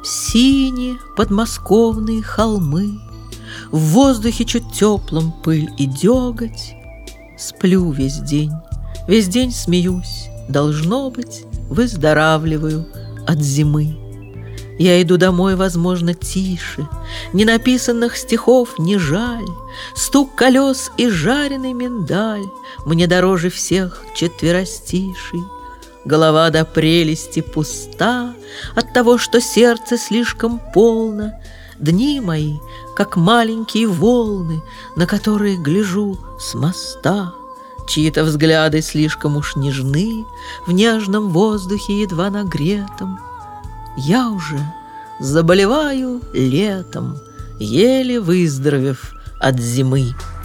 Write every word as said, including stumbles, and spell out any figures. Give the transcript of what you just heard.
Синие подмосковные холмы, в воздухе чуть теплом пыль и деготь. Сплю весь день, весь день смеюсь, должно быть, выздоравливаю от зимы. Я иду домой, возможно, тише, ненаписанных стихов не жаль, стук колес и жареный миндаль мне дороже всех четверостишей. Голова до прелести пуста от того, что сердце слишком полно. Дни мои, как маленькие волны, на которые гляжу с моста. Чьи-то взгляды слишком уж нежны в нежном воздухе едва нагретом. Я уже заболеваю летом, еле выздоровев от зимы.